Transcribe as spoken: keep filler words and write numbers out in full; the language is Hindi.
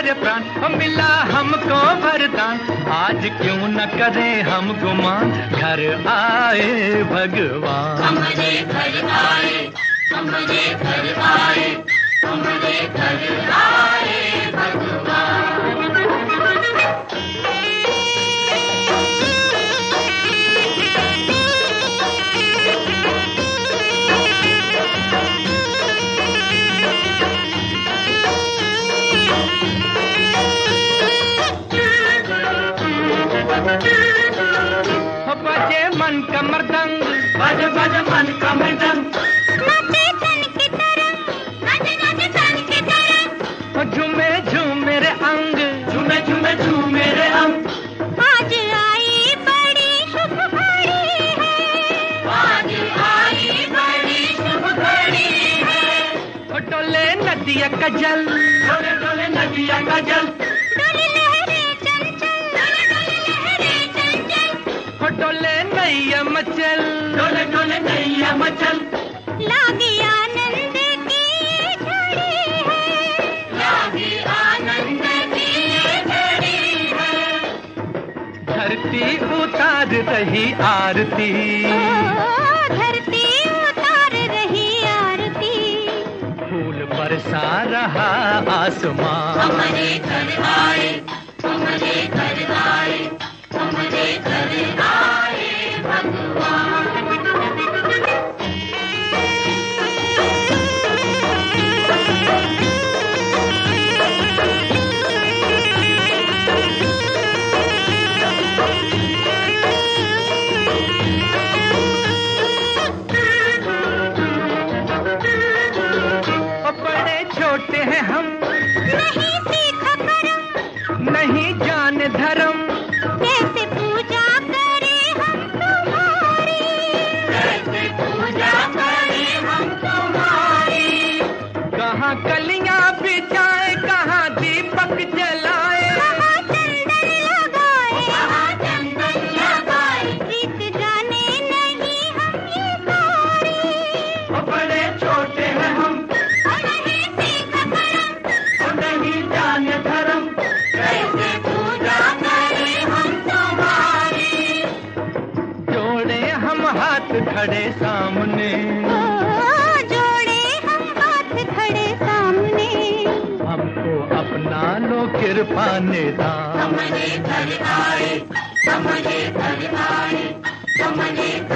हमारे प्राण, मिला हमको वरदान, आज क्यों न करें हम गुमान, घर आए भगवान। हमारे घर आए, हमारे घर आए, हमारे घर आए भगवान। बजे मन का मृदंग, बज बज मन का मृदंग, नाचे तन की तरंग, नाचे नाचे तन की तरंग, झूमे झूमे रे अंग, झूमे झूमे झूमे रे अंग। आज आई बड़ी शुभ घड़ी है, आज आई बड़ी शुभ घड़ी है। डोले नदिया का जल, डोले डोले नदिया का जल, डोली लहरें चंचल, डोली लहरें चंचल, डोले नैया मचल, डोले डोले नैया मचल। लागी आनंद की झड़ी है, लागी आनंद की ये घड़ी है। धरती उतार रही आरती, ओ धरती उतार रही आरती, फूल बरसा रहा आसमां। हमारे घर आए, हमारे घर आए, हमारे घर आए भगवान। बड़े छोटे हैं हम, नहीं सीखा करम, नहीं जाने धर्म, कैसे पूजा करें हम तुम्हारी, कैसे पूजा करें हम तुम्हारी। कहाँ कलियां बिछाए, कहाँ दीपक जलाए, कहाँ चंदन लगाए, कहाँ चंदन लगाए। रीत जाने नहीं हम ये सारी, बड़े छोटे हैं हम, और नहीं सीखा करम, और नहीं जाने धर्म, कैसे पूजा करें हम तुम्हारी। जोड़े हम हाथ खड़े सामने, ओ जोड़े हम हाथ खड़े सामने, हमको अपना लो कृपा निदान। हमारे घर आए, हमारे घर आए, हमारे घर